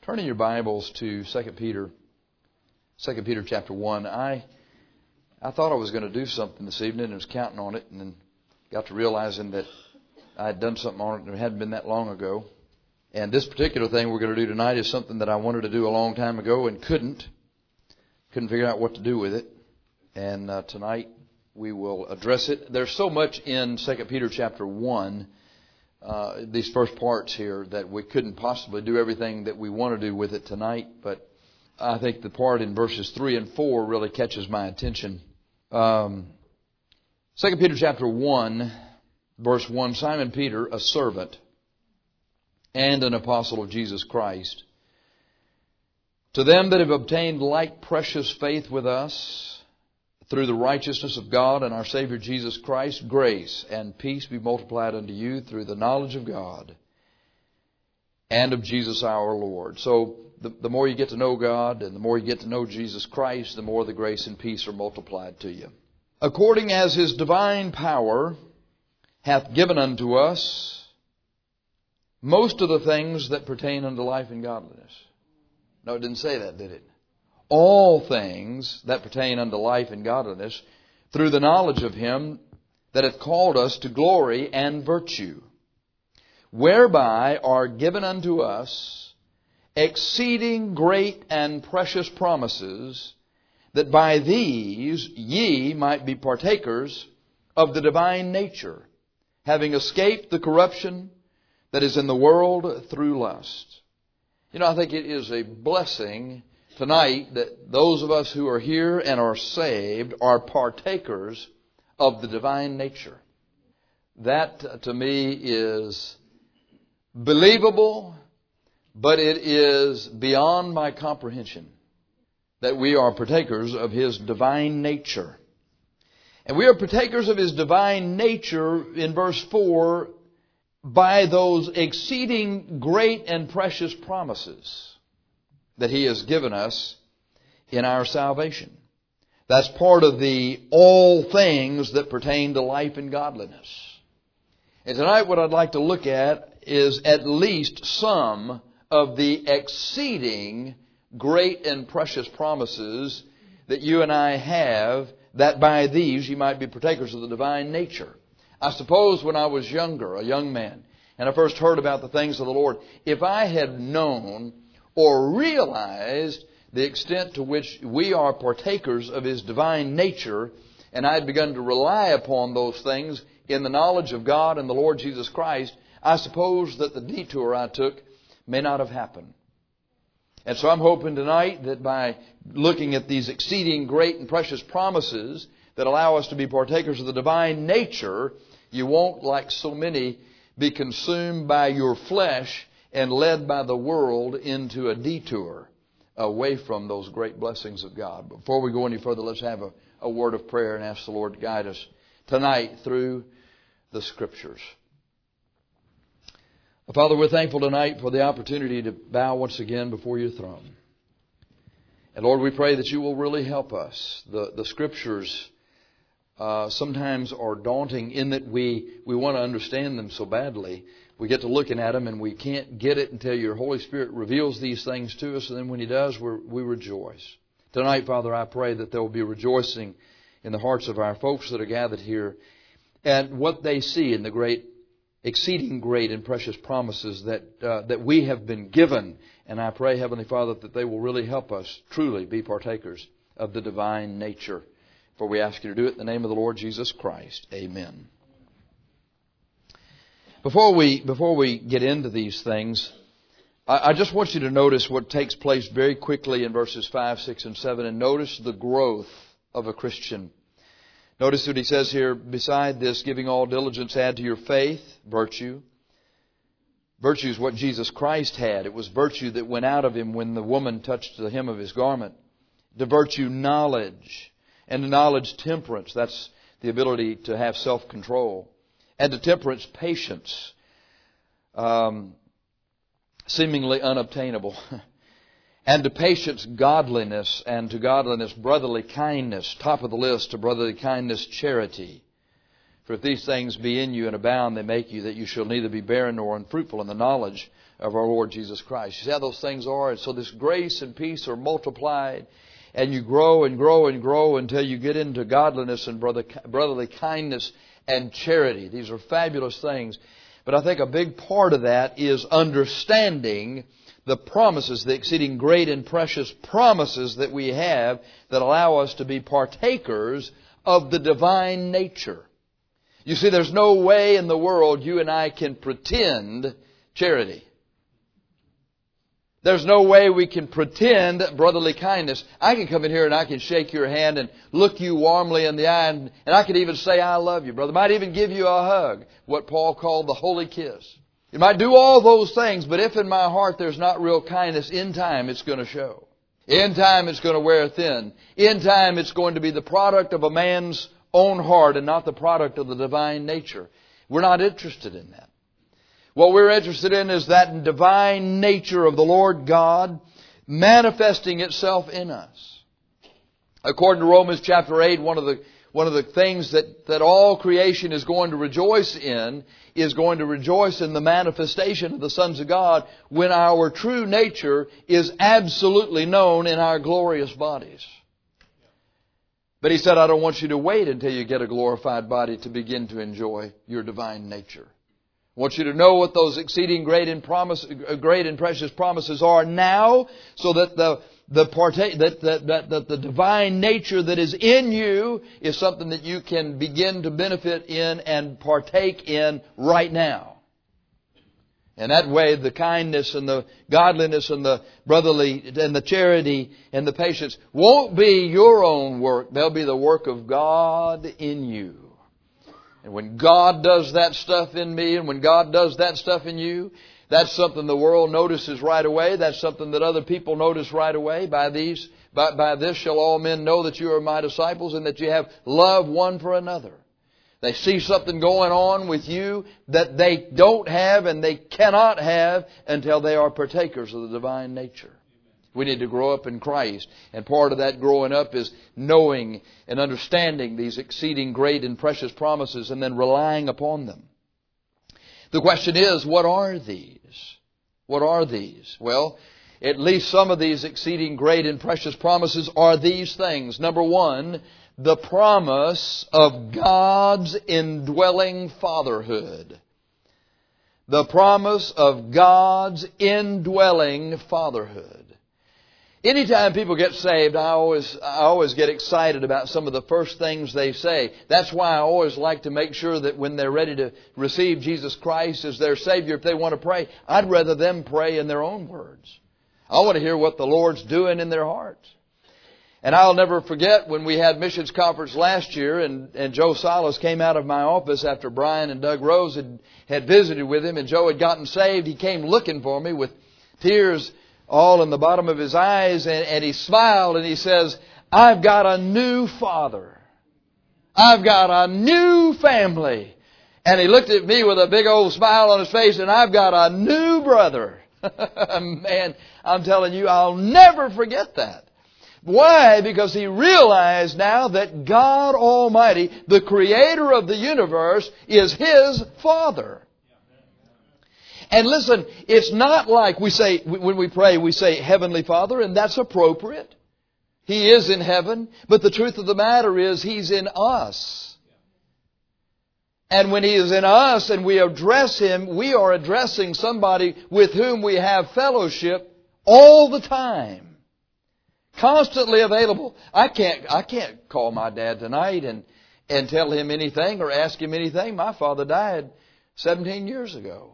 Turning your Bibles to 2 Peter chapter 1. I thought I was going to do something this evening and was counting on it, and then got to realizing that I had done something on it and it hadn't been that long ago. And this particular thing we're going to do tonight is something that I wanted to do a long time ago and couldn't figure out what to do with it. And tonight we will address it. There's so much in 2 Peter chapter 1, these first parts here, that we couldn't possibly do everything that we want to do with it tonight. But I think the part in verses 3 and 4 really catches my attention. 2 Peter chapter 1, verse 1, Simon Peter, a servant and an apostle of Jesus Christ, to them that have obtained like precious faith with us, through the righteousness of God and our Savior Jesus Christ, grace and peace be multiplied unto you through the knowledge of God and of Jesus our Lord. So the more you get to know God and the more you get to know Jesus Christ, the more the grace and peace are multiplied to you. According as His divine power hath given unto us most of the things that pertain unto life and godliness. No, it didn't say that, did it? All things that pertain unto life and godliness, through the knowledge of Him that hath called us to glory and virtue, whereby are given unto us exceeding great and precious promises, that by these ye might be partakers of the divine nature, having escaped the corruption that is in the world through lust. You know, I think it is a blessing tonight that those of us who are here and are saved are partakers of the divine nature. That to me is believable, but it is beyond my comprehension that we are partakers of His divine nature. And we are partakers of His divine nature in verse 4 by those exceeding great and precious promises that He has given us in our salvation. That's part of the all things that pertain to life and godliness. And tonight what I'd like to look at is at least some of the exceeding great and precious promises that you and I have, that by these you might be partakers of the divine nature. I suppose when I was younger, a young man, and I first heard about the things of the Lord, if I had known or realized the extent to which we are partakers of His divine nature, and I had begun to rely upon those things in the knowledge of God and the Lord Jesus Christ, I suppose that the detour I took may not have happened. And so I'm hoping tonight that by looking at these exceeding great and precious promises that allow us to be partakers of the divine nature, you won't, like so many, be consumed by your flesh and led by the world into a detour away from those great blessings of God. Before we go any further, let's have a word of prayer and ask the Lord to guide us tonight through the Scriptures. Father, we're thankful tonight for the opportunity to bow once again before your throne. And Lord, we pray that you will really help us. The Scriptures sometimes are daunting in that we want to understand them so badly. We get to looking at them and we can't get it until your Holy Spirit reveals these things to us. And then when He does, we rejoice. Tonight, Father, I pray that there will be rejoicing in the hearts of our folks that are gathered here and what they see in the great, exceeding great and precious promises that we have been given. And I pray, Heavenly Father, that they will really help us truly be partakers of the divine nature. For we ask you to do it in the name of the Lord Jesus Christ. Amen. Before we get into these things, I just want you to notice what takes place very quickly in verses 5, 6, and 7, and notice the growth of a Christian. Notice what he says here, beside this, giving all diligence, add to your faith, virtue. Virtue is what Jesus Christ had. It was virtue that went out of Him when the woman touched the hem of His garment. To virtue, knowledge. And to knowledge, temperance. That's the ability to have self-control. And to temperance, patience. Seemingly unobtainable. And to patience, godliness. And to godliness, brotherly kindness. Top of the list, to brotherly kindness, charity. For if these things be in you and abound, they make you that you shall neither be barren nor unfruitful in the knowledge of our Lord Jesus Christ. You see how those things are? And so this grace and peace are multiplied, and you grow and grow and grow until you get into godliness and brotherly kindness and charity. These are fabulous things. But I think a big part of that is understanding the promises, the exceeding great and precious promises that we have that allow us to be partakers of the divine nature. You see, there's no way in the world you and I can pretend charity. There's no way we can pretend brotherly kindness. I can come in here and I can shake your hand and look you warmly in the eye, and I could even say, I love you, brother. Might even give you a hug, what Paul called the holy kiss. You might do all those things, but if in my heart there's not real kindness, in time it's going to show. In time it's going to wear thin. In time it's going to be the product of a man's own heart and not the product of the divine nature. We're not interested in that. What we're interested in is that divine nature of the Lord God manifesting itself in us. According to Romans chapter 8, one of the things that all creation is going to rejoice in is going to rejoice in the manifestation of the sons of God when our true nature is absolutely known in our glorious bodies. But he said, I don't want you to wait until you get a glorified body to begin to enjoy your divine nature. I want you to know what those exceeding great and precious promises are now, so that the divine nature that is in you is something that you can begin to benefit in and partake in right now. And that way, the kindness and the godliness and the brotherly and the charity and the patience won't be your own work. They'll be the work of God in you. And when God does that stuff in me and when God does that stuff in you, that's something the world notices right away. That's something that other people notice right away. By this shall all men know that you are my disciples, and that you have love one for another. They see something going on with you that they don't have and they cannot have until they are partakers of the divine nature. We need to grow up in Christ. And part of that growing up is knowing and understanding these exceeding great and precious promises and then relying upon them. The question is, what are these? What are these? Well, at least some of these exceeding great and precious promises are these things. Number one, the promise of God's indwelling fatherhood. The promise of God's indwelling fatherhood. Anytime people get saved, I always get excited about some of the first things they say. That's why I always like to make sure that when they're ready to receive Jesus Christ as their Savior, if they want to pray, I'd rather them pray in their own words. I want to hear what the Lord's doing in their hearts. And I'll never forget when we had missions conference last year, and Joe Silas came out of my office after Brian and Doug Rose had visited with him, and Joe had gotten saved. He came looking for me with tears all in the bottom of his eyes, and he smiled and he says, I've got a new father. I've got a new family. And he looked at me with a big old smile on his face, and I've got a new brother. Man, I'm telling you, I'll never forget that. Why? Because he realized now that God Almighty, the Creator of the universe, is his Father. And listen, it's not like we say, when we pray, we say, Heavenly Father, and that's appropriate. He is in heaven, but the truth of the matter is He's in us. And when He is in us and we address Him, we are addressing somebody with whom we have fellowship all the time. Constantly available. I can't call my dad tonight and tell him anything or ask him anything. My father died 17 years ago.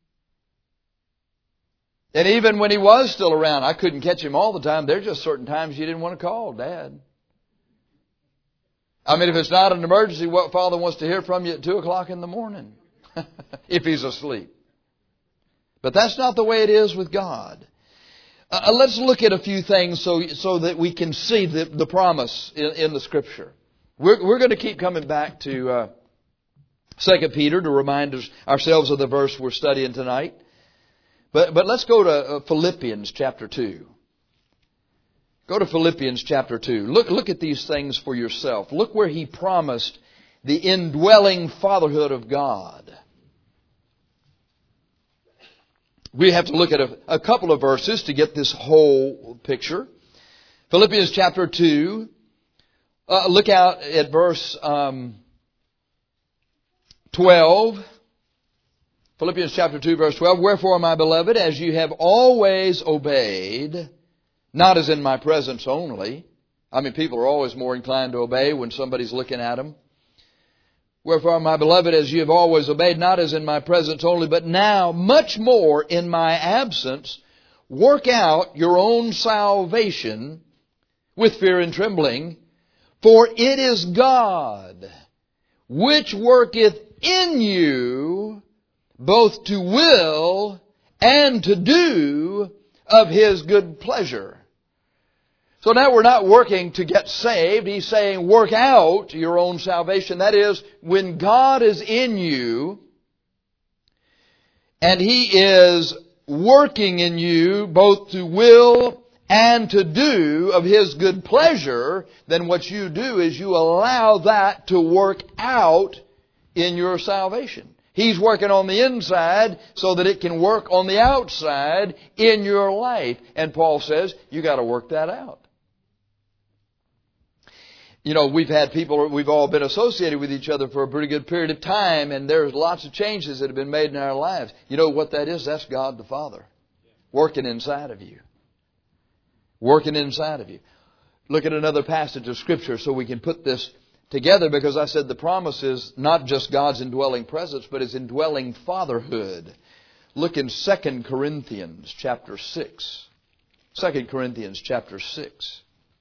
And even when he was still around, I couldn't catch him all the time. There's just certain times you didn't want to call Dad. I mean, if it's not an emergency, what Father wants to hear from you at 2 o'clock in the morning if He's asleep. But that's not the way it is with God. Let's look at a few things so that we can see the promise in the Scripture. We're going to keep coming back to 2 Peter to remind ourselves of the verse we're studying tonight. But let's go to Philippians chapter 2. Go to Philippians chapter 2. Look at these things for yourself. Look where he promised the indwelling fatherhood of God. We have to look at a couple of verses to get this whole picture. Philippians chapter 2. Look out at verse 12. Philippians chapter 2 verse 12. Wherefore, my beloved, as you have always obeyed, not as in my presence only. I mean, people are always more inclined to obey when somebody's looking at them. Wherefore, my beloved, as you have always obeyed, not as in my presence only, but now much more in my absence, work out your own salvation with fear and trembling. For it is God which worketh in you both to will and to do of His good pleasure. So now we're not working to get saved. He's saying work out your own salvation. That is, when God is in you and He is working in you both to will and to do of His good pleasure, then what you do is you allow that to work out in your salvation. He's working on the inside so that it can work on the outside in your life. And Paul says, you got to work that out. You know, we've all been associated with each other for a pretty good period of time, and there's lots of changes that have been made in our lives. You know what that is? That's God the Father working inside of you. Working inside of you. Look at another passage of Scripture so we can put this together, because I said the promise is not just God's indwelling presence, but His indwelling fatherhood. Look in 2 Corinthians chapter 6. 2 Corinthians chapter 6.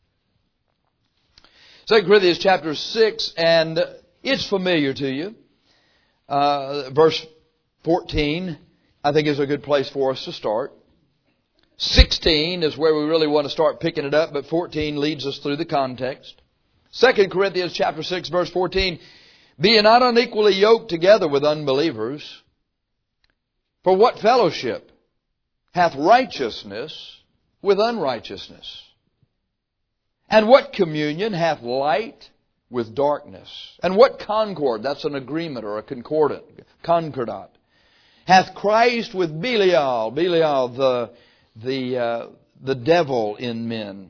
2 Corinthians chapter 6, and it's familiar to you. Verse 14, I think, is a good place for us to start. 16 is where we really want to start picking it up, but 14 leads us through the context. 2 Corinthians chapter 6, verse 14, be ye not unequally yoked together with unbelievers. For what fellowship hath righteousness with unrighteousness? And what communion hath light with darkness? And what concord, that's an agreement or a concordat, hath Christ with Belial? Belial, the devil in men.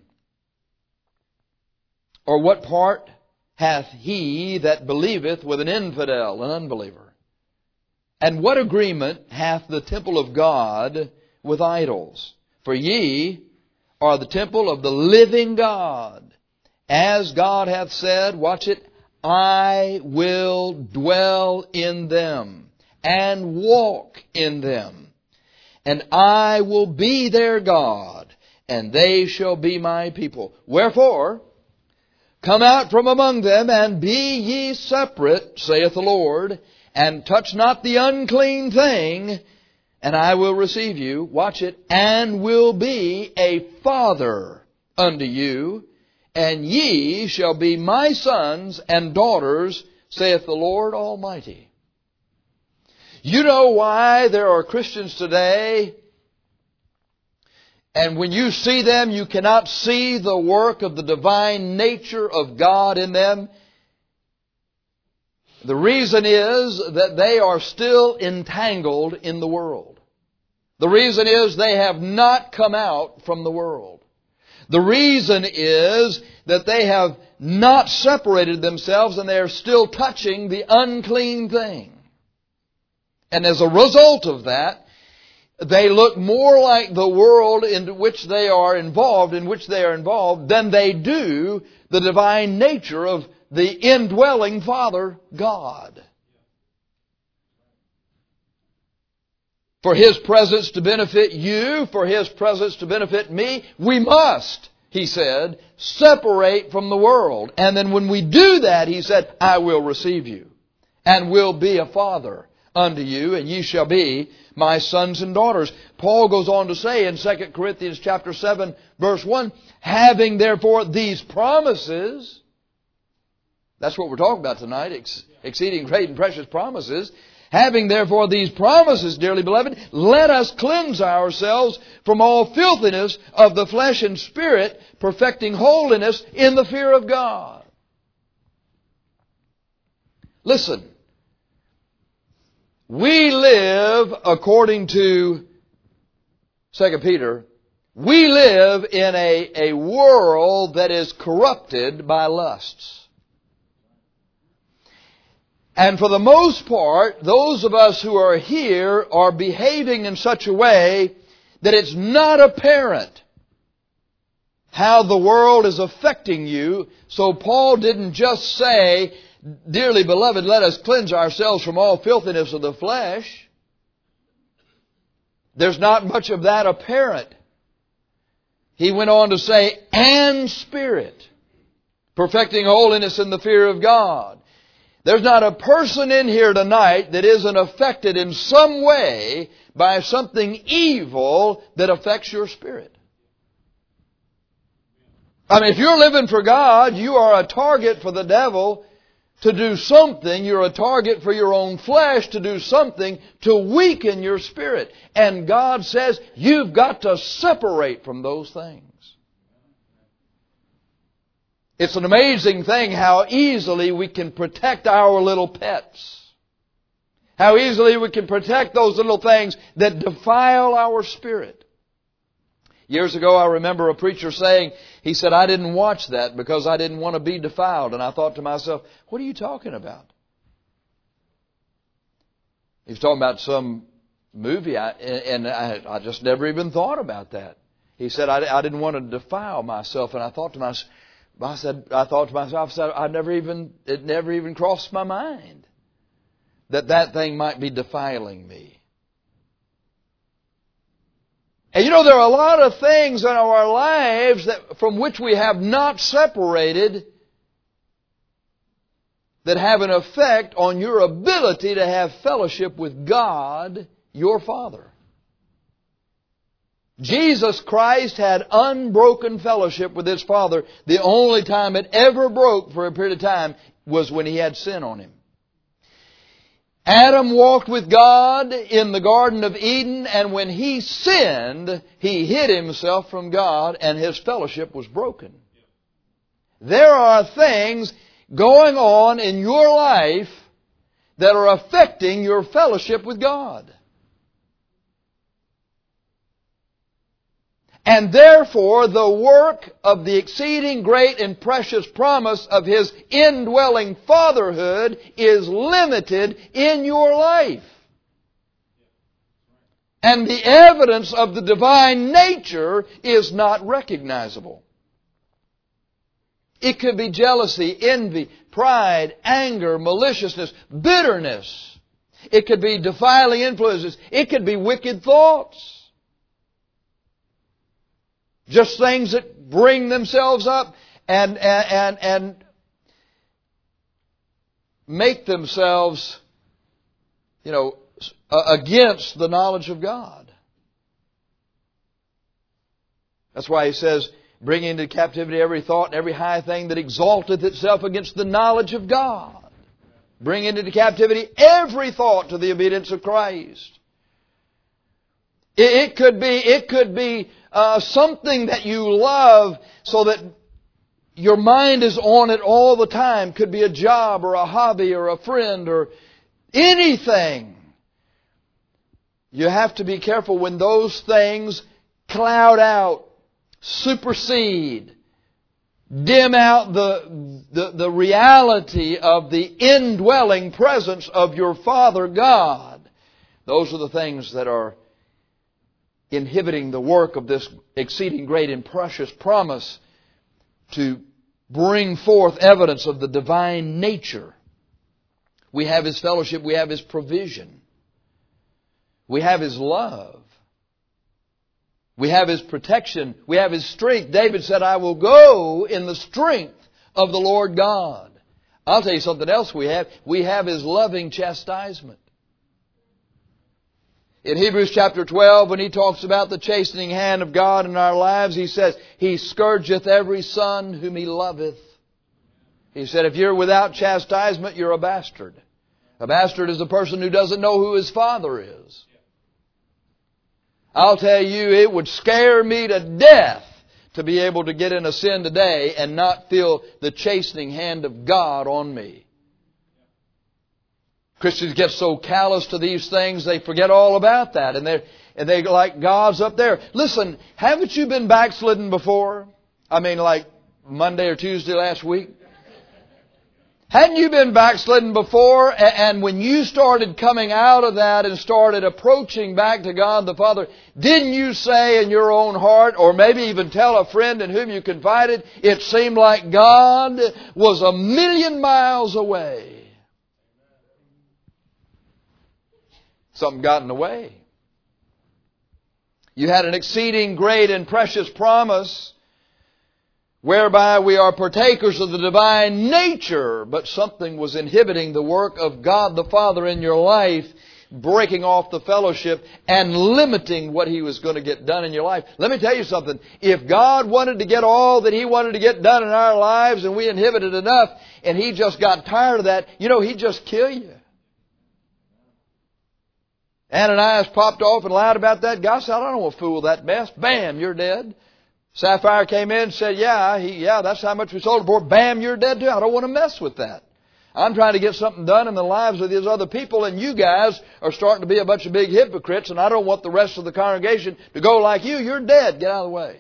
Or what part hath he that believeth with an infidel, an unbeliever? And what agreement hath the temple of God with idols? For ye are the temple of the living God. As God hath said, watch it, I will dwell in them and walk in them. And I will be their God, and they shall be my people. Wherefore, come out from among them, and be ye separate, saith the Lord, and touch not the unclean thing, and I will receive you, watch it, and will be a father unto you, and ye shall be my sons and daughters, saith the Lord Almighty. You know why there are Christians today, and when you see them, you cannot see the work of the divine nature of God in them? The reason is that they are still entangled in the world. The reason is they have not come out from the world. The reason is that they have not separated themselves and they are still touching the unclean thing. And as a result of that, they look more like the world in which they are involved, than they do the divine nature of the indwelling Father, God. For His presence to benefit you, for His presence to benefit me, we must, He said, separate from the world. And then when we do that, He said, I will receive you and will be a father unto you, and ye shall be my sons and daughters. Paul goes on to say in 2 Corinthians chapter 7, verse 1, having therefore these promises, that's what we're talking about tonight, exceeding great and precious promises. Having therefore these promises, dearly beloved, let us cleanse ourselves from all filthiness of the flesh and spirit, perfecting holiness in the fear of God. Listen, we live according to 2 Peter, we live in a world that is corrupted by lusts. And for the most part, those of us who are here are behaving in such a way that it's not apparent how the world is affecting you. So Paul didn't just say, dearly beloved, let us cleanse ourselves from all filthiness of the flesh. There's not much of that apparent. He went on to say, and spirit, perfecting holiness in the fear of God. There's not a person in here tonight that isn't affected in some way by something evil that affects your spirit. I mean, if you're living for God, you are a target for the devil to do something. You're a target for your own flesh to do something to weaken your spirit. And God says you've got to separate from those things. It's an amazing thing how easily we can protect our little pets. How easily we can protect those little things that defile our spirit. Years ago, I remember a preacher saying, he said, I didn't watch that because I didn't want to be defiled. And I thought to myself, what are you talking about? He was talking about some movie, and I just never even thought about that. He said, I didn't want to defile myself. And I thought to myself, it never even crossed my mind that thing might be defiling me. And you know, there are a lot of things in our lives from which we have not separated that have an effect on your ability to have fellowship with God, your Father. Jesus Christ had unbroken fellowship with His Father. The only time it ever broke for a period of time was when he had sin on him. Adam walked with God in the Garden of Eden, and when he sinned, he hid himself from God, and his fellowship was broken. There are things going on in your life that are affecting your fellowship with God. And therefore, the work of the exceeding great and precious promise of His indwelling fatherhood is limited in your life. And the evidence of the divine nature is not recognizable. It could be jealousy, envy, pride, anger, maliciousness, bitterness. It could be defiling influences. It could be wicked thoughts. Just things that bring themselves up and make themselves, against the knowledge of God. That's why he says, bring into captivity every thought and every high thing that exalteth itself against the knowledge of God. Bring into captivity every thought to the obedience of Christ. It could be something that you love so that your mind is on it all the time. Could be a job or a hobby or a friend or anything. You have to be careful when those things cloud out, supersede, dim out the reality of the indwelling presence of your Father God. Those are the things that are inhibiting the work of this exceeding great and precious promise to bring forth evidence of the divine nature. We have His fellowship, we have His provision, we have His love, we have His protection, we have His strength. David said, I will go in the strength of the Lord God. I'll tell you something else we have. We have His loving chastisement. In Hebrews chapter 12, when he talks about the chastening hand of God in our lives, he says, He scourgeth every son whom He loveth. He said, if you're without chastisement, you're a bastard. A bastard is a person who doesn't know who his father is. I'll tell you, it would scare me to death to be able to get in a sin today and not feel the chastening hand of God on me. Christians get so callous to these things, they forget all about that. And and they like God's up there. Listen, haven't you been backslidden before? I mean, like Monday or Tuesday last week? Hadn't you been backslidden before? And when you started coming out of that and started approaching back to God the Father, didn't you say in your own heart, or maybe even tell a friend in whom you confided, it seemed like God was 1,000,000 miles away? Something got in the way. You had an exceeding great and precious promise whereby we are partakers of the divine nature, but something was inhibiting the work of God the Father in your life, breaking off the fellowship and limiting what He was going to get done in your life. Let me tell you something. If God wanted to get all that He wanted to get done in our lives and we inhibited enough and He just got tired of that, He'd just kill you. Ananias popped off and lied about that. God said, I don't want to fool that mess. Bam, you're dead. Sapphira came in and said, yeah, that's how much we sold it for. Bam, you're dead too. I don't want to mess with that. I'm trying to get something done in the lives of these other people, and you guys are starting to be a bunch of big hypocrites, and I don't want the rest of the congregation to go like you. You're dead. Get out of the way.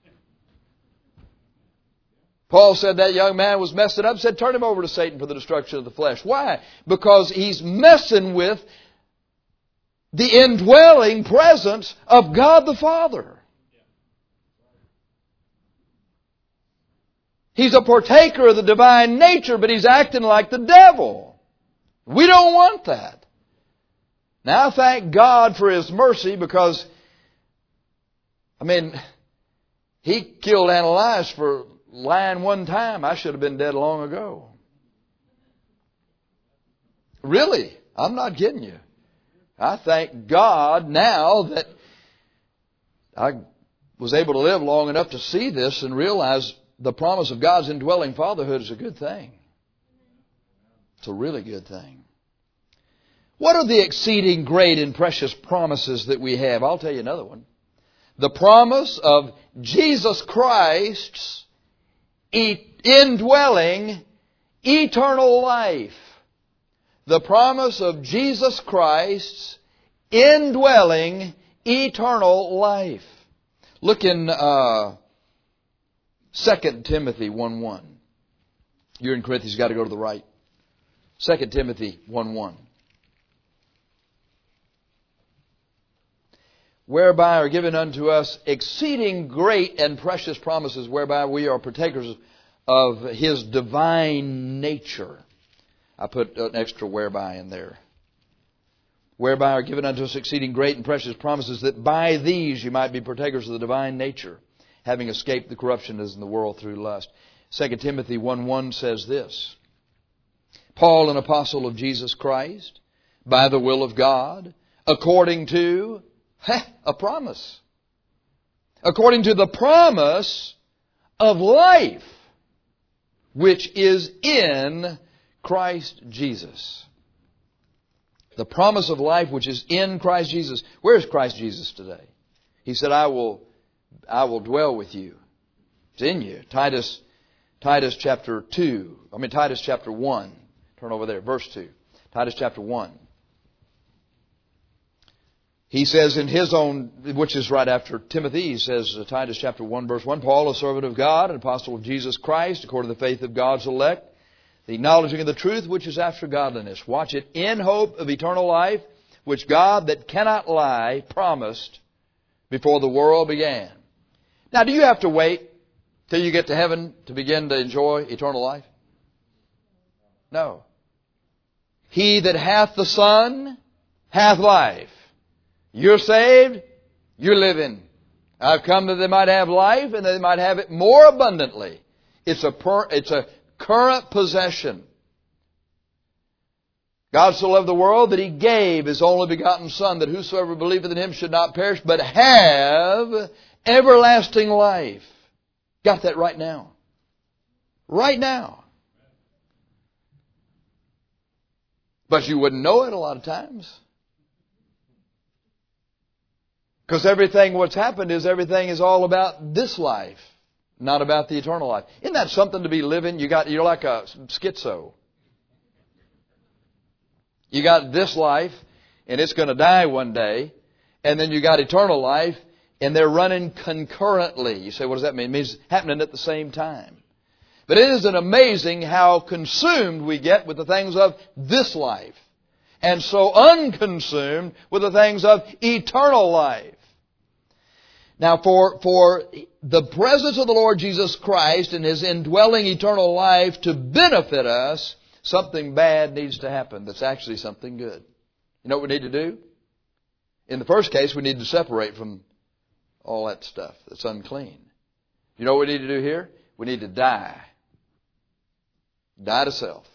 Paul said that young man was messing up, said, turn him over to Satan for the destruction of the flesh. Why? Because he's messing with the indwelling presence of God the Father. He's a partaker of the divine nature, but he's acting like the devil. We don't want that. Now, I thank God for His mercy because, He killed Ananias for lying one time. I should have been dead long ago. Really, I'm not kidding you. I thank God now that I was able to live long enough to see this and realize the promise of God's indwelling fatherhood is a good thing. It's a really good thing. What are the exceeding great and precious promises that we have? I'll tell you another one. The promise of Jesus Christ's indwelling eternal life. The promise of Jesus Christ's indwelling eternal life. Look in 2 Timothy 1:1. You're in Corinthians, you've got to go to the right. 2 Timothy 1:1. Whereby are given unto us exceeding great and precious promises, whereby we are partakers of His divine nature. I put an extra whereby in there. Whereby are given unto us exceeding great and precious promises, that by these you might be partakers of the divine nature, having escaped the corruption that is in the world through lust. 2 Timothy 1:1 says this, Paul, an apostle of Jesus Christ, by the will of God, according to a promise. According to the promise of life, which is in Christ Jesus. The promise of life which is in Christ Jesus. Where is Christ Jesus today? He said, I will dwell with you. It's in you. Titus chapter 1. Turn over there, verse 2. Titus chapter 1. He says in his own, which is right after Timothy, he says, Titus chapter 1, verse 1, Paul, a servant of God, an apostle of Jesus Christ, according to the faith of God's elect, the acknowledging of the truth which is after godliness. Watch it, in hope of eternal life, which God that cannot lie promised before the world began. Now, do you have to wait till you get to heaven to begin to enjoy eternal life? No. He that hath the Son hath life. You're saved, you're living. I've come that they might have life and that they might have it more abundantly. It's a current possession. God so loved the world that He gave His only begotten Son, that whosoever believeth in Him should not perish, but have everlasting life. Got that right now. Right now. But you wouldn't know it a lot of times. Because what's happened is everything is all about this life, not about the eternal life. Isn't that something to be living? You're like a schizo. You got this life, and it's going to die one day, and then you got eternal life, and they're running concurrently. You say, what does that mean? It means happening at the same time. But it isn't amazing how consumed we get with the things of this life, and so unconsumed with the things of eternal life. Now, for the presence of the Lord Jesus Christ and His indwelling eternal life to benefit us, something bad needs to happen that's actually something good. You know what we need to do? In the first case, we need to separate from all that stuff that's unclean. You know what we need to do here? We need to die. Die to self.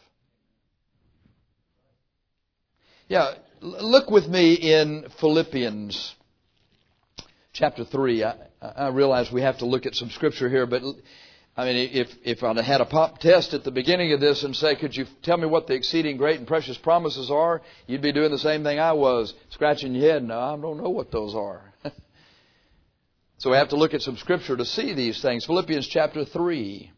Yeah, look with me in Philippians chapter 3. I realize we have to look at some scripture here, but I mean, if I'd had a pop test at the beginning of this and say, could you tell me what the exceeding great and precious promises are? You'd be doing the same thing I was, scratching your head. No, I don't know what those are. So we have to look at some scripture to see these things. Philippians chapter 3.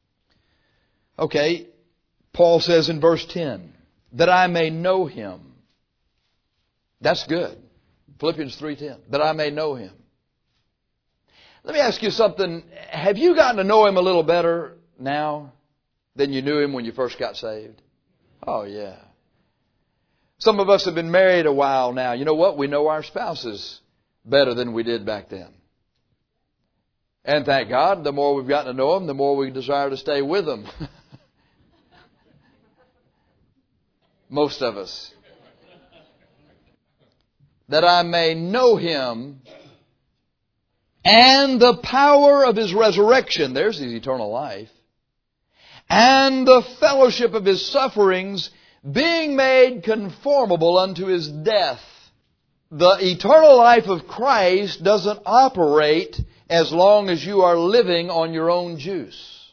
Okay, Paul says in verse 10, that I may know Him. That's good. Philippians 3:10, that I may know Him. Let me ask you something. Have you gotten to know Him a little better now than you knew Him when you first got saved? Oh, yeah. Some of us have been married a while now. You know what? We know our spouses better than we did back then. And thank God, the more we've gotten to know them, the more we desire to stay with them. Most of us. That I may know Him and the power of His resurrection. There's His eternal life. And the fellowship of His sufferings, being made conformable unto His death. The eternal life of Christ doesn't operate as long as you are living on your own juice.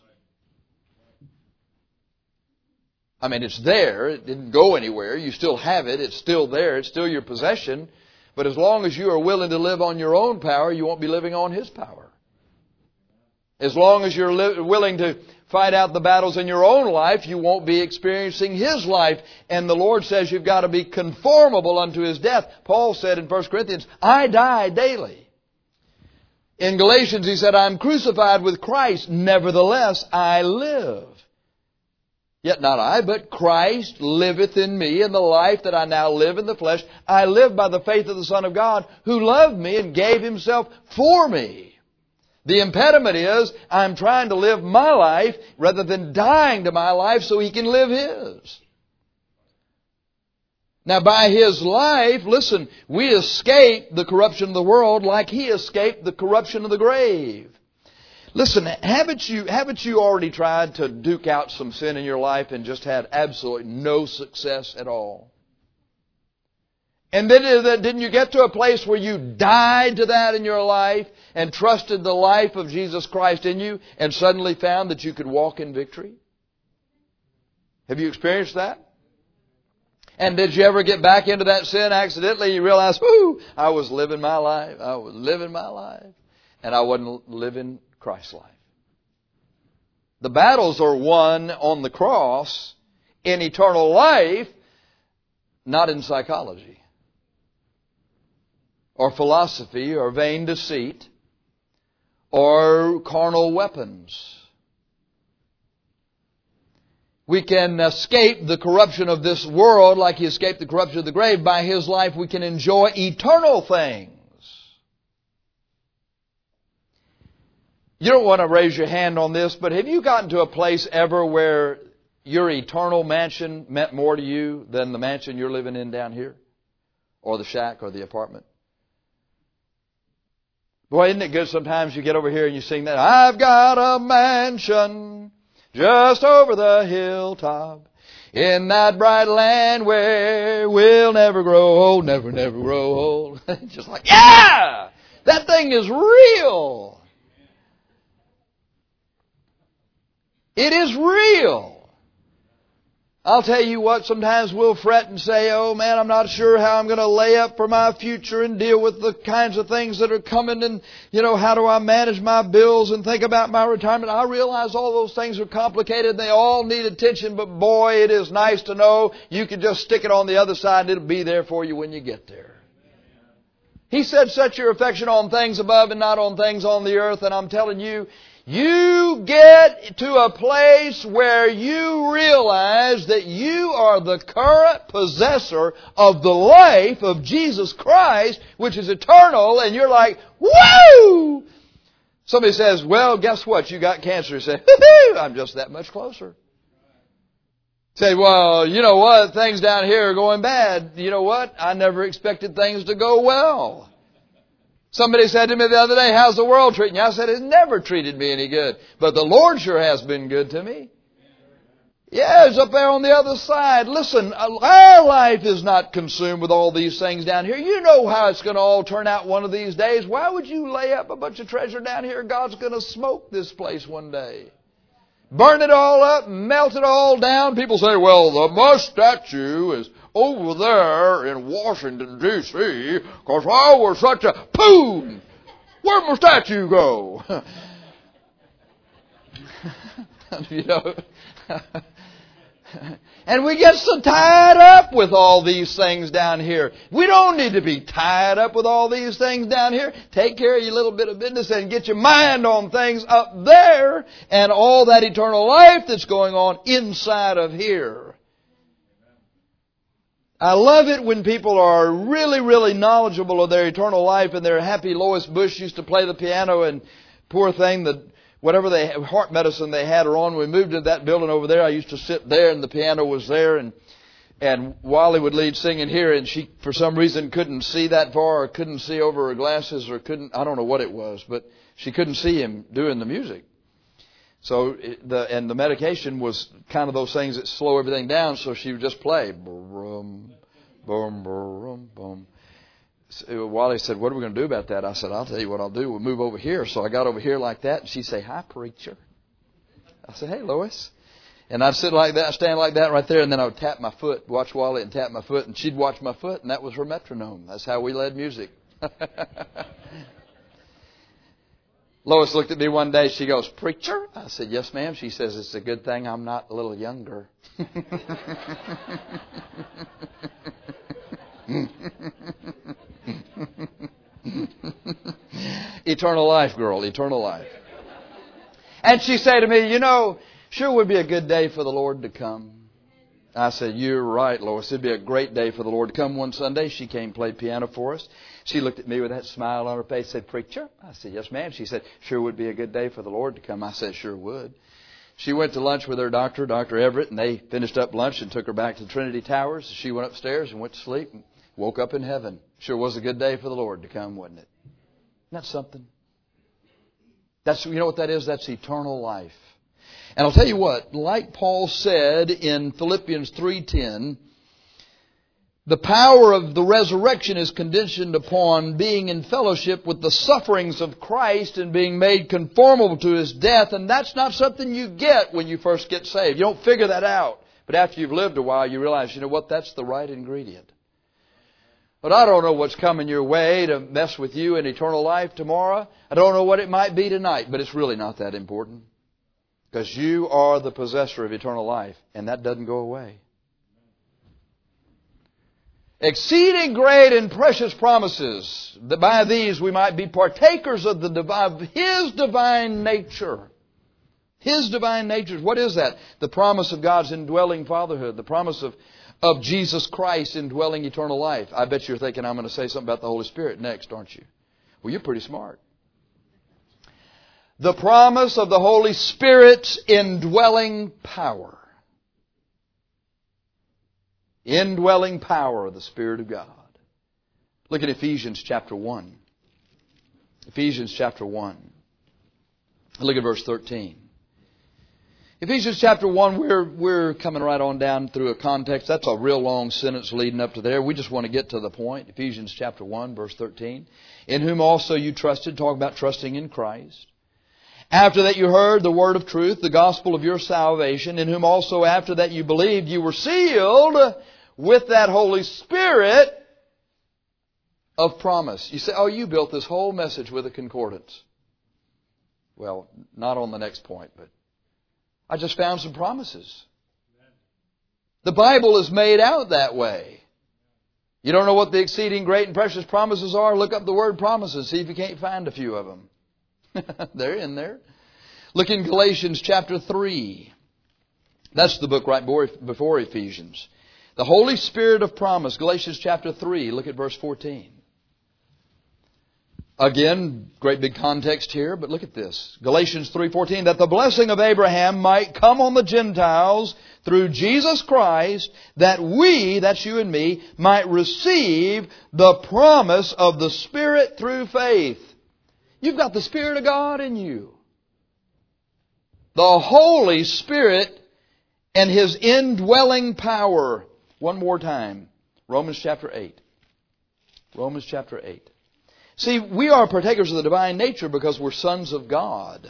I mean, it's there. It didn't go anywhere. You still have it. It's still there. It's still your possession. But as long as you are willing to live on your own power, you won't be living on His power. As long as you're willing to fight out the battles in your own life, you won't be experiencing His life. And the Lord says you've got to be conformable unto His death. Paul said in 1 Corinthians, I die daily. In Galatians he said, I'm crucified with Christ, nevertheless I live. Yet not I, but Christ liveth in me, and the life that I now live in the flesh, I live by the faith of the Son of God, who loved me and gave Himself for me. The impediment is, I'm trying to live my life rather than dying to my life so He can live His. Now by His life, listen, we escape the corruption of the world like He escaped the corruption of the grave. Listen, haven't you already tried to duke out some sin in your life and just had absolutely no success at all? And then didn't you get to a place where you died to that in your life and trusted the life of Jesus Christ in you and suddenly found that you could walk in victory? Have you experienced that? And did you ever get back into that sin accidentally? You realize, whoo, I was living my life. I was living my life. And I wasn't living Christ's life. The battles are won on the cross in eternal life, not in psychology or philosophy or vain deceit or carnal weapons. We can escape the corruption of this world like He escaped the corruption of the grave. By His life we can enjoy eternal things. You don't want to raise your hand on this, but have you gotten to a place ever where your eternal mansion meant more to you than the mansion you're living in down here? Or the shack or the apartment? Boy, isn't it good sometimes you get over here and you sing that, I've got a mansion just over the hilltop in that bright land where we'll never grow old, never grow old. Just like, yeah! That thing is real. It is real. I'll tell you what, sometimes we'll fret and say, oh man, I'm not sure how I'm going to lay up for my future and deal with the kinds of things that are coming and, how do I manage my bills and think about my retirement. I realize all those things are complicated and they all need attention, but boy, it is nice to know you can just stick it on the other side and it'll be there for you when you get there. He said, set your affection on things above and not on things on the earth. And I'm telling you, you get to a place where you realize that you are the current possessor of the life of Jesus Christ, which is eternal, and you're like, woo! Somebody says, well, guess what? You got cancer. You say, woo-hoo, I'm just that much closer. Say, well, you know what? Things down here are going bad. You know what? I never expected things to go well. Somebody said to me the other day, how's the world treating you? I said, it's never treated me any good. But the Lord sure has been good to me. Yeah, it's up there on the other side. Listen, our life is not consumed with all these things down here. You know how it's going to all turn out one of these days. Why would you lay up a bunch of treasure down here? God's going to smoke this place one day. Burn it all up, melt it all down. People say, well, the Must statue is over there in Washington, D.C., because I was such a poon. Where'd my statue go? You know. And we get so tied up with all these things down here. We don't need to be tied up with all these things down here. Take care of your little bit of business and get your mind on things up there and all that eternal life that's going on inside of here. I love it when people are really, really knowledgeable of their eternal life and they're happy. Lois Bush used to play the piano, and poor thing, whatever heart medicine they had her on, we moved into that building over there. I used to sit there and the piano was there, and Wally would lead singing here, and she for some reason couldn't see that far or couldn't see over her glasses or I don't know what it was, but she couldn't see him doing the music. So the medication was kind of those things that slow everything down, so she would just play. Boom, boom, boom, boom. Wally said, what are we going to do about that? I said, I'll tell you what I'll do. We'll move over here. So I got over here like that, and she'd say, hi, preacher. I said, hey, Lois. And I'd sit like that, stand like that right there, and then I would tap my foot, watch Wally and tap my foot, and she'd watch my foot, and that was her metronome. That's how we led music. Lois looked at me one day. She goes, preacher? I said, yes, ma'am. She says, it's a good thing I'm not a little younger. Eternal life, girl, eternal life. And she said to me, you know, sure would be a good day for the Lord to come. I said, you're right, Lois. It'd be a great day for the Lord to come. One Sunday, she came play piano for us. She looked at me with that smile on her face, said, preacher? I said, yes, ma'am. She said, sure would be a good day for the Lord to come. I said, sure would. She went to lunch with her doctor, Dr. Everett, and they finished up lunch and took her back to the Trinity Towers. She went upstairs and went to sleep and woke up in heaven. Sure was a good day for the Lord to come, wasn't it? Isn't that something? You know what that is? That's eternal life. And I'll tell you what, like Paul said in Philippians 3:10, the power of the resurrection is conditioned upon being in fellowship with the sufferings of Christ and being made conformable to His death. And that's not something you get when you first get saved. You don't figure that out. But after you've lived a while, you realize, you know what, that's the right ingredient. But I don't know what's coming your way to mess with you in eternal life tomorrow. I don't know what it might be tonight, but it's really not that important. Because you are the possessor of eternal life, and that doesn't go away. Exceeding great and precious promises, that by these we might be partakers of His divine nature. His divine nature. What is that? The promise of God's indwelling fatherhood. The promise of Jesus Christ indwelling eternal life. I bet you're thinking I'm going to say something about the Holy Spirit next, aren't you? Well, you're pretty smart. The promise of the Holy Spirit's indwelling power. Indwelling power of the Spirit of God. Look at Ephesians chapter 1. Ephesians chapter 1. Look at verse 13. Ephesians chapter 1, we're coming right on down through a context. That's a real long sentence leading up to there. We just want to get to the point. Ephesians chapter 1, verse 13. In whom also you trusted, talk about trusting in Christ. After that you heard the word of truth, the gospel of your salvation, in whom also after that you believed, you were sealed with that Holy Spirit of promise. You say, oh, you built this whole message with a concordance. Well, not on the next point, but I just found some promises. The Bible is made out that way. You don't know what the exceeding great and precious promises are? Look up the word promises. See if you can't find a few of them. They're in there. Look in Galatians chapter 3. That's the book right before Ephesians. The Holy Spirit of promise, Galatians chapter 3. Look at verse 14. Again, great big context here, but look at this. Galatians 3:14, that the blessing of Abraham might come on the Gentiles through Jesus Christ, that we, that's you and me, might receive the promise of the Spirit through faith. You've got the Spirit of God in you. The Holy Spirit and His indwelling power. One more time. Romans chapter 8. Romans chapter 8. See, we are partakers of the divine nature because we're sons of God.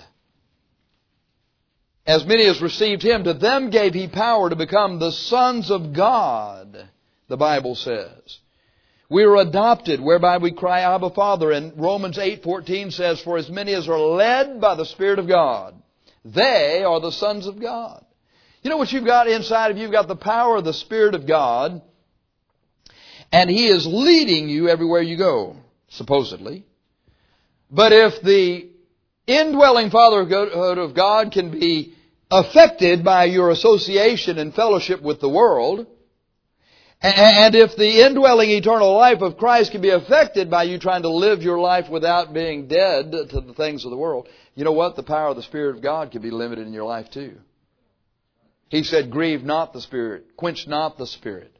As many as received Him, to them gave He power to become the sons of God, the Bible says. We are adopted, whereby we cry, Abba, Father. And Romans 8:14 says, for as many as are led by the Spirit of God, they are the sons of God. You know what you've got inside of you? You've got the power of the Spirit of God. And He is leading you everywhere you go, supposedly. But if the indwelling fatherhood of God can be affected by your association and fellowship with the world, and if the indwelling eternal life of Christ can be affected by you trying to live your life without being dead to the things of the world, you know what? The power of the Spirit of God can be limited in your life too. He said, grieve not the Spirit, quench not the Spirit.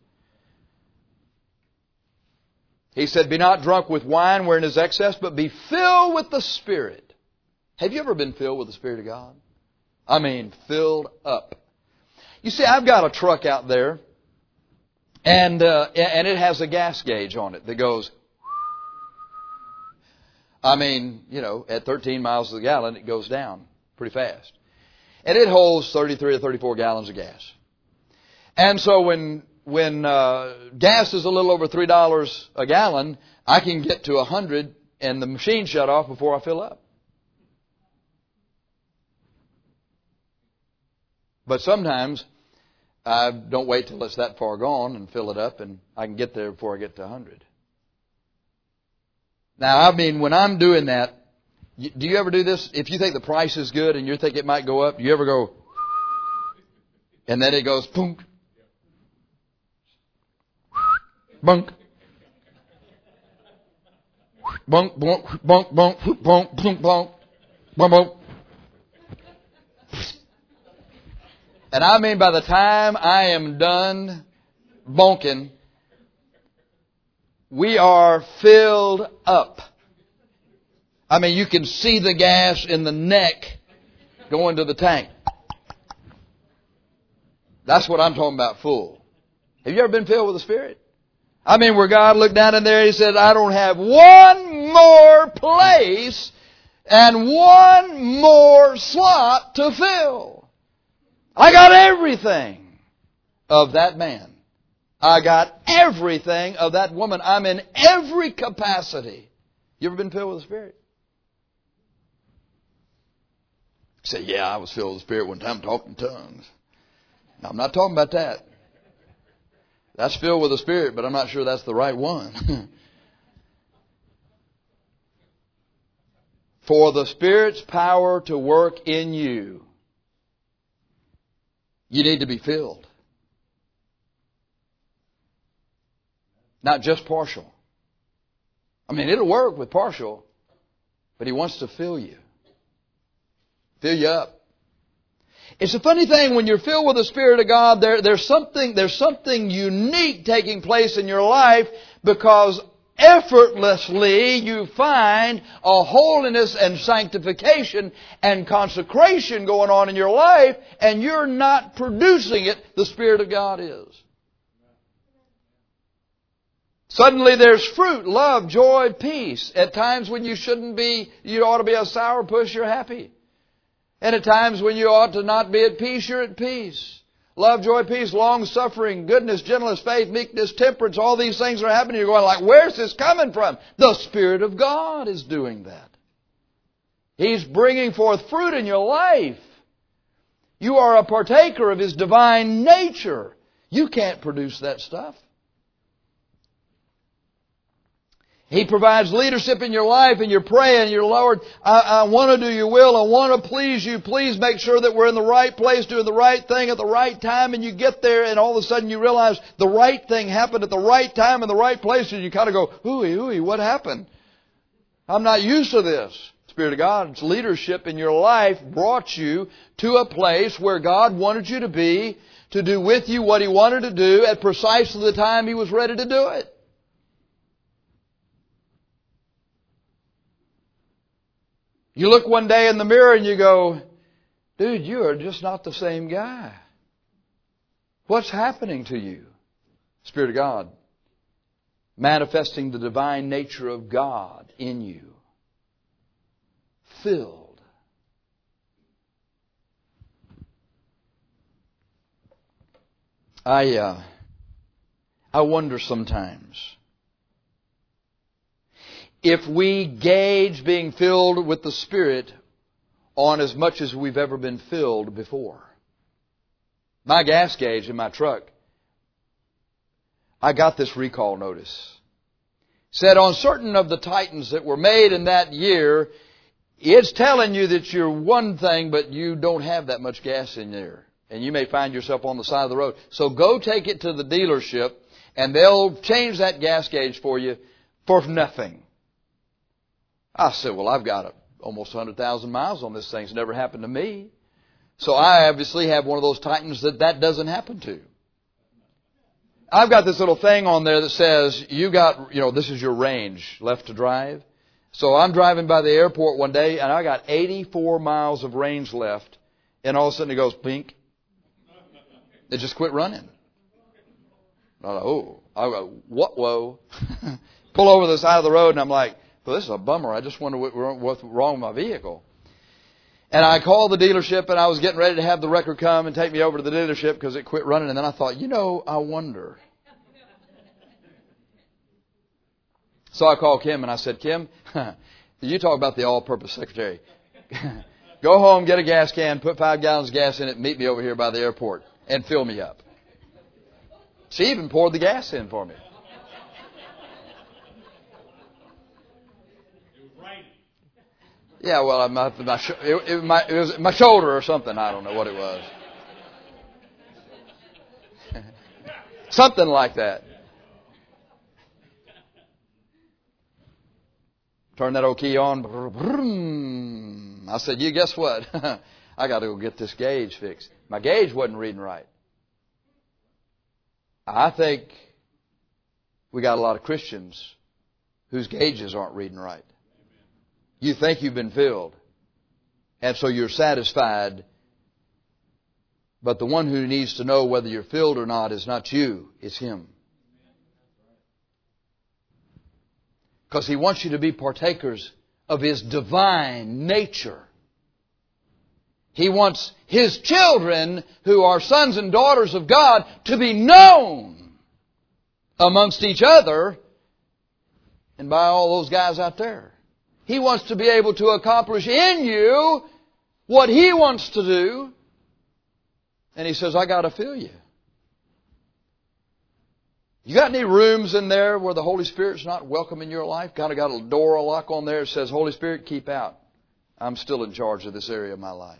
He said, be not drunk with wine wherein is excess, but be filled with the Spirit. Have you ever been filled with the Spirit of God? I mean, filled up. You see, I've got a truck out there, and it has a gas gauge on it that goes, I mean, you know, at 13 miles a gallon, it goes down pretty fast. And it holds 33 or 34 gallons of gas. And so when gas is a little over $3 a gallon, I can get to 100 and the machine shut off before I fill up. But sometimes I don't wait till it's that far gone and fill it up, and I can get there before I get to 100. Now, I mean, when I'm doing that, do you ever do this? If you think the price is good and you think it might go up, do you ever go, and then it goes, boom, bunk, bunk, bunk, bunk, bunk, bunk, bunk, bunk, bunk, bunk. And I mean, by the time I am done bonking, we are filled up. I mean, you can see the gas in the neck going to the tank. That's what I'm talking about, full. Have you ever been filled with the Spirit? I mean, where God looked down in there and He said, I don't have one more place and one more slot to fill. I got everything of that man. I got everything of that woman. I'm in every capacity. You ever been filled with the Spirit? You say, yeah, I was filled with the Spirit one time talking tongues. No, I'm not talking about that. That's filled with the Spirit, but I'm not sure that's the right one. For the Spirit's power to work in you, you need to be filled. Not just partial. I mean, it'll work with partial, but He wants to fill you. Fill you up. It's a funny thing when you're filled with the Spirit of God, there's something unique taking place in your life, because effortlessly you find a holiness and sanctification and consecration going on in your life, and you're not producing it, the Spirit of God is. Suddenly there's fruit, love, joy, peace. At times when you ought to be a sourpuss, you're happy. And at times when you ought to not be at peace, you're at peace. Love, joy, peace, long-suffering, goodness, gentleness, faith, meekness, temperance, all these things are happening. You're going like, where's this coming from? The Spirit of God is doing that. He's bringing forth fruit in your life. You are a partaker of His divine nature. You can't produce that stuff. He provides leadership in your life, and you're praying, you're, Lord, I want to do your will. I want to please you. Please make sure that we're in the right place, doing the right thing at the right time. And you get there, and all of a sudden you realize the right thing happened at the right time in the right place. And you kind of go, ooey, what happened? I'm not used to this. Spirit of God's leadership in your life brought you to a place where God wanted you to be, to do with you what He wanted to do at precisely the time He was ready to do it. You look one day in the mirror and you go, dude, you are just not the same guy. What's happening to you? Spirit of God, manifesting the divine nature of God in you. Filled. I wonder sometimes if we gauge being filled with the Spirit on as much as we've ever been filled before. My gas gauge in my truck, I got this recall notice. Said on certain of the Titans that were made in that year, it's telling you that you're one thing, but you don't have that much gas in there. And you may find yourself on the side of the road. So go take it to the dealership, and they'll change that gas gauge for you for nothing. I said, well, I've got almost 100,000 miles on this thing. It's never happened to me. So I obviously have one of those Titans that doesn't happen to. I've got this little thing on there that says, this is your range left to drive. So I'm driving by the airport one day, and I got 84 miles of range left. And all of a sudden it goes, pink. It just quit running. I go, what, whoa. Pull over the side of the road, and I'm like, well, this is a bummer. I just wonder what's wrong with my vehicle. And I called the dealership, and I was getting ready to have the wrecker come and take me over to the dealership because it quit running. And then I thought, I wonder. So I called Kim, and I said, Kim, you talk about the all-purpose secretary. Go home, get a gas can, put 5 gallons of gas in it, and meet me over here by the airport and fill me up. She even poured the gas in for me. Yeah, well, it was my shoulder or something. I don't know what it was. Something like that. Turn that old key on. I said, guess what? I got to go get this gauge fixed. My gauge wasn't reading right. I think we got a lot of Christians whose gauges aren't reading right. You think you've been filled, and so you're satisfied. But the one who needs to know whether you're filled or not is not you, it's Him. Because He wants you to be partakers of His divine nature. He wants His children, who are sons and daughters of God, to be known amongst each other and by all those guys out there. He wants to be able to accomplish in you what He wants to do. And He says, I got to fill you. You got any rooms in there where the Holy Spirit's not welcome in your life? Kind of got a door, a lock on there that says, Holy Spirit, keep out. I'm still in charge of this area of my life.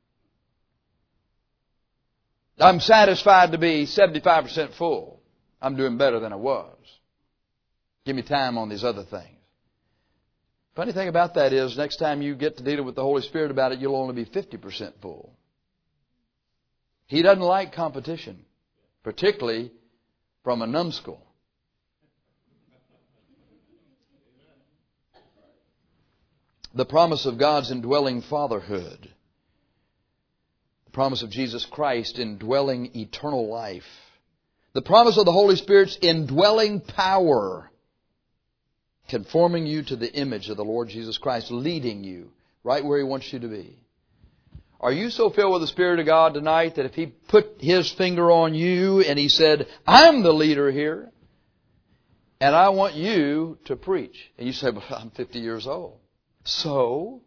I'm satisfied to be 75% full. I'm doing better than I was. Give me time on these other things. Funny thing about that is, next time you get to dealing with the Holy Spirit about it, you'll only be 50% full. He doesn't like competition, particularly from a numbskull. The promise of God's indwelling fatherhood. The promise of Jesus Christ indwelling eternal life. The promise of the Holy Spirit's indwelling power. Conforming you to the image of the Lord Jesus Christ, leading you right where He wants you to be. Are you so filled with the Spirit of God tonight that if He put His finger on you and He said, I'm the leader here, and I want you to preach. And you say, well, I'm 50 years old. So?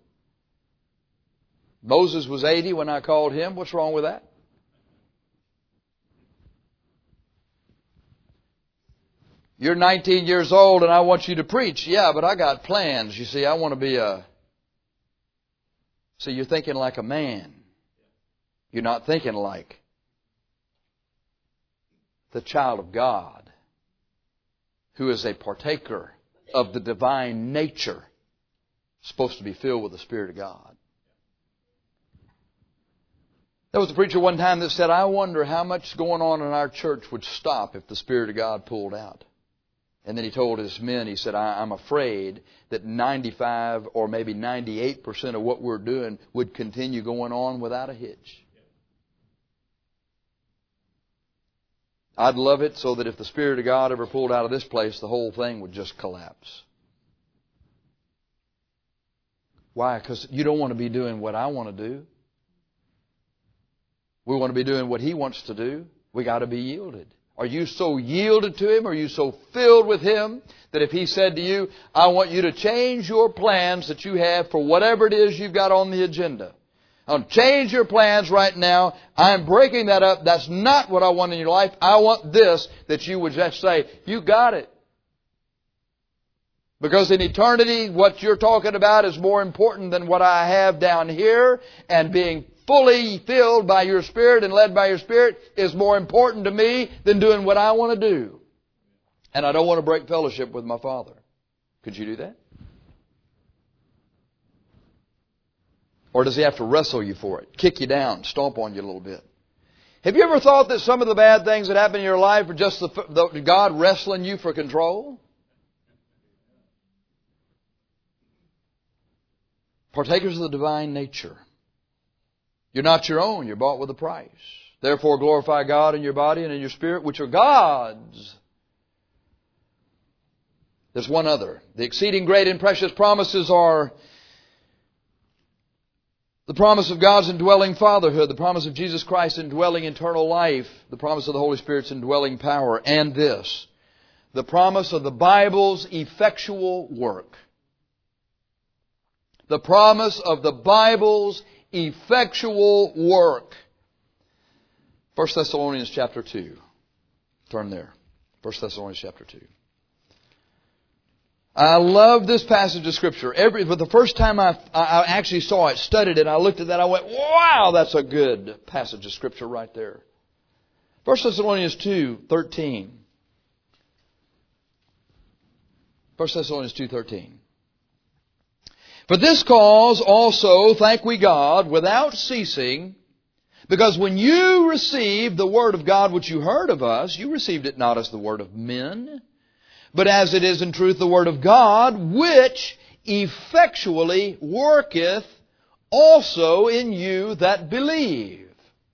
Moses was 80 when I called him. What's wrong with that? You're 19 years old and I want you to preach. Yeah, but I got plans. You see, I want to be See, you're thinking like a man. You're not thinking like the child of God, who is a partaker of the divine nature, supposed to be filled with the Spirit of God. There was a preacher one time that said, I wonder how much going on in our church would stop if the Spirit of God pulled out. And then he told his men, he said, I'm afraid that 95 or maybe 98% of what we're doing would continue going on without a hitch. I'd love it so that if the Spirit of God ever pulled out of this place, the whole thing would just collapse. Why? Because you don't want to be doing what I want to do. We want to be doing what He wants to do. We got to be yielded. Are you so yielded to Him? Are you so filled with Him that if He said to you, I want you to change your plans that you have for whatever it is you've got on the agenda. I'll change your plans right now. I'm breaking that up. That's not what I want in your life. I want this, that you would just say, you got it. Because in eternity, what you're talking about is more important than what I have down here. And being fully filled by your Spirit and led by your Spirit is more important to me than doing what I want to do. And I don't want to break fellowship with my Father. Could you do that? Or does He have to wrestle you for it? Kick you down, stomp on you a little bit? Have you ever thought that some of the bad things that happen in your life are just the God wrestling you for control? Partakers of the divine nature. You're not your own. You're bought with a price. Therefore glorify God in your body and in your spirit, which are God's. There's one other. The exceeding great and precious promises are the promise of God's indwelling fatherhood, the promise of Jesus Christ indwelling eternal life, the promise of the Holy Spirit's indwelling power, and this, the promise of the Bible's effectual work. The promise of the Bible's effectual work. 1 Thessalonians chapter 2. Turn there. 1 Thessalonians chapter 2. I love this passage of Scripture. But the first time I actually saw it, studied it, I looked at that, I went, wow, that's a good passage of Scripture right there. 1 Thessalonians 2:13. 1 Thessalonians 2:13. For this cause also thank we God without ceasing, because when you received the word of God which you heard of us, you received it not as the word of men, but as it is in truth the word of God, which effectually worketh also in you that believe.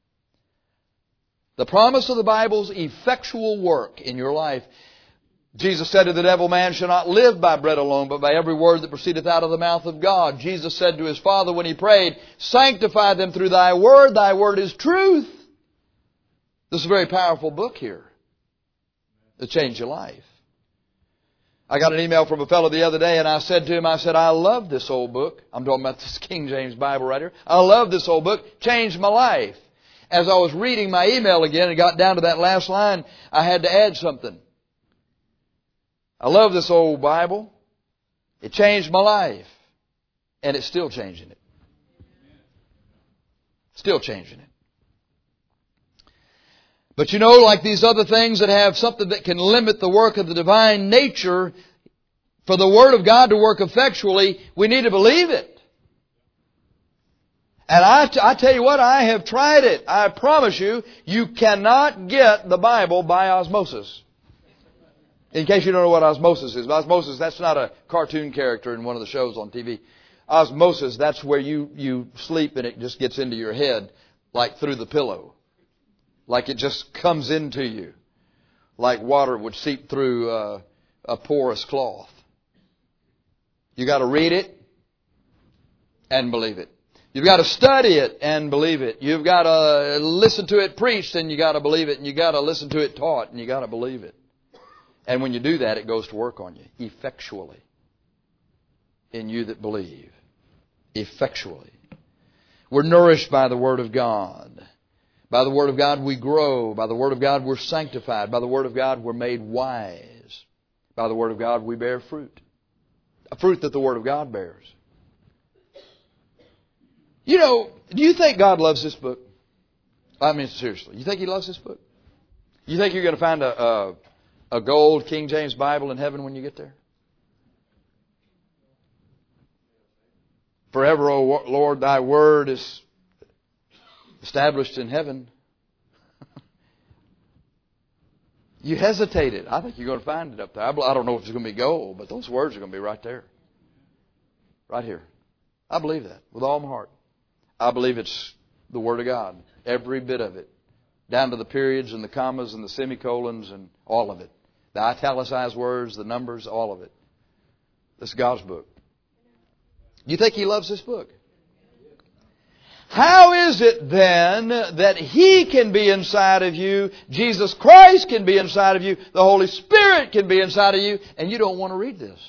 The promise of the Bible's effectual work in your life. Jesus said to the devil, man shall not live by bread alone, but by every word that proceedeth out of the mouth of God. Jesus said to His Father when He prayed, sanctify them through Thy word is truth. This is a very powerful book here to change your life. I got an email from a fellow the other day and I said to him, I love this old book. I'm talking about this King James Bible right here. I love this old book. Changed my life. As I was reading my email again and got down to that last line, I had to add something. I love this old Bible. It changed my life. And it's still changing it. Still changing it. But you know, like these other things that have something that can limit the work of the divine nature, for the Word of God to work effectually, we need to believe it. And I tell you what, I have tried it. I promise you, you cannot get the Bible by osmosis. In case you don't know what osmosis is. Osmosis, that's not a cartoon character in one of the shows on TV. Osmosis, that's where you sleep and it just gets into your head like through the pillow. Like it just comes into you. Like water would seep through a porous cloth. You got to read it and believe it. You've got to study it and believe it. You've got to listen to it preached and you got to believe it. And you got to listen to it taught and you got to believe it. And when you do that, it goes to work on you effectually in you that believe. Effectually. We're nourished by the Word of God. By the Word of God we grow. By the Word of God we're sanctified. By the Word of God we're made wise. By the Word of God we bear fruit. A fruit that the Word of God bears. You know, do you think God loves this book? I mean, seriously. You think He loves this book? You think you're going to find a gold King James Bible in heaven when you get there? Forever, O Lord, Thy Word is established in heaven. You hesitated. I think you're going to find it up there. I don't know if it's going to be gold, but those words are going to be right there. Right here. I believe that with all my heart. I believe it's the Word of God. Every bit of it. Down to the periods and the commas and the semicolons and all of it. The italicized words, the numbers, all of it. This is God's book. You think He loves this book? How is it then that He can be inside of you, Jesus Christ can be inside of you, the Holy Spirit can be inside of you, and you don't want to read this?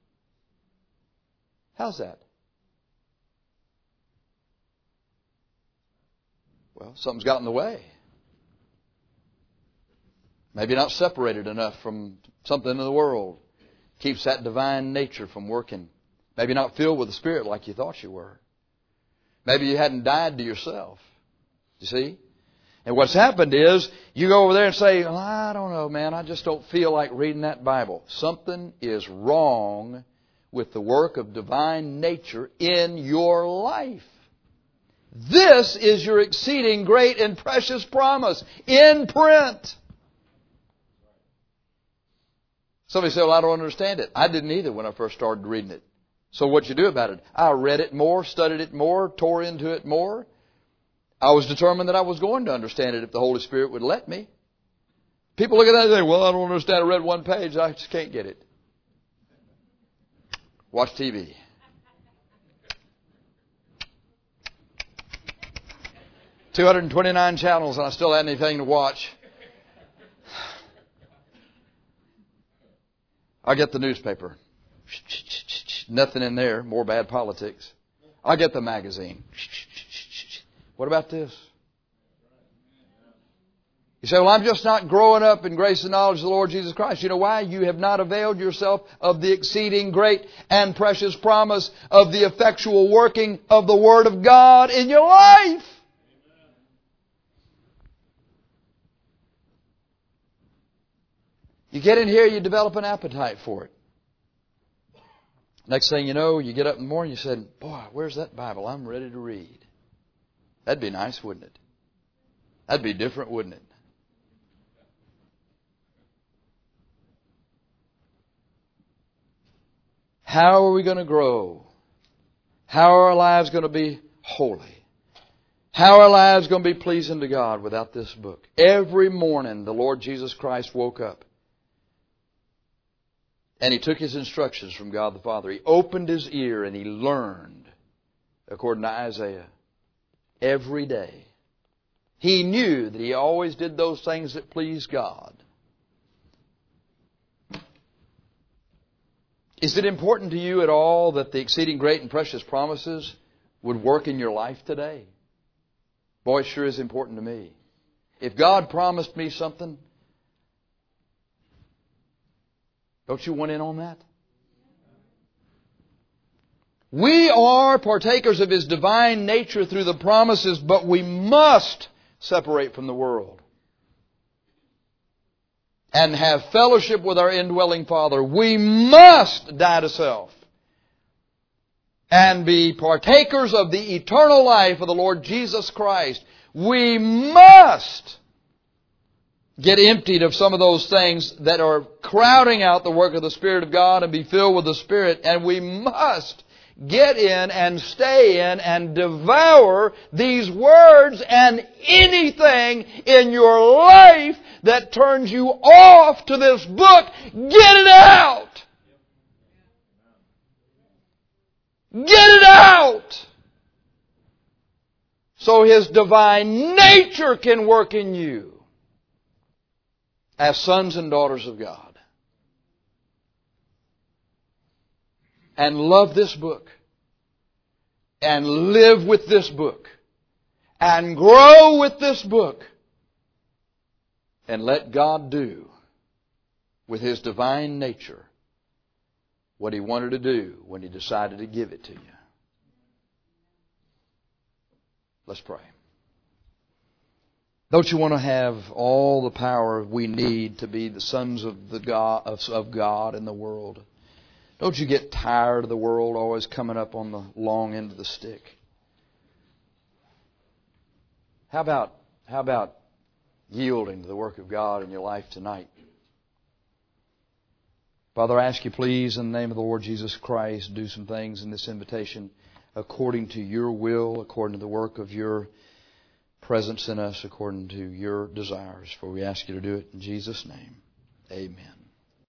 How's that? Well, something's got in the way. Maybe not separated enough from something in the world. Keeps that divine nature from working. Maybe not filled with the Spirit like you thought you were. Maybe you hadn't died to yourself. You see? And what's happened is, you go over there and say, well, I don't know, man, I just don't feel like reading that Bible. Something is wrong with the work of divine nature in your life. This is your exceeding great and precious promise in print. Somebody said, well, I don't understand it. I didn't either when I first started reading it. So what'd you do about it? I read it more, studied it more, tore into it more. I was determined that I was going to understand it if the Holy Spirit would let me. People look at that and say, well, I don't understand. I read one page. I just can't get it. Watch TV. $229 channels and I still had anything to watch. I get the newspaper. Nothing in there. More bad politics. I get the magazine. What about this? You say, well, I'm just not growing up in grace and knowledge of the Lord Jesus Christ. You know why? You have not availed yourself of the exceeding great and precious promise of the effectual working of the Word of God in your life. You get in here, you develop an appetite for it. Next thing you know, you get up in the morning, you said, boy, where's that Bible? I'm ready to read. That'd be nice, wouldn't it? That'd be different, wouldn't it? How are we going to grow? How are our lives going to be holy? How are our lives going to be pleasing to God without this book? Every morning, the Lord Jesus Christ woke up. And He took His instructions from God the Father. He opened His ear and He learned, according to Isaiah, every day. He knew that He always did those things that pleased God. Is it important to you at all that the exceeding great and precious promises would work in your life today? Boy, it sure is important to me. If God promised me something, don't you want in on that? We are partakers of His divine nature through the promises, but we must separate from the world and have fellowship with our indwelling Father. We must die to self and be partakers of the eternal life of the Lord Jesus Christ. We must get emptied of some of those things that are crowding out the work of the Spirit of God and be filled with the Spirit. And we must get in and stay in and devour these words and anything in your life that turns you off to this book. Get it out! Get it out! So His divine nature can work in you as sons and daughters of God. And love this book. And live with this book. And grow with this book. And let God do with His divine nature what He wanted to do when He decided to give it to you. Let's pray. Don't you want to have all the power we need to be the sons of God in the world? Don't you get tired of the world always coming up on the long end of the stick? How about yielding to the work of God in your life tonight? Father, I ask you please in the name of the Lord Jesus Christ, do some things in this invitation according to your will, according to the work of your presence in us, according to your desires. For we ask you to do it in Jesus' name. Amen.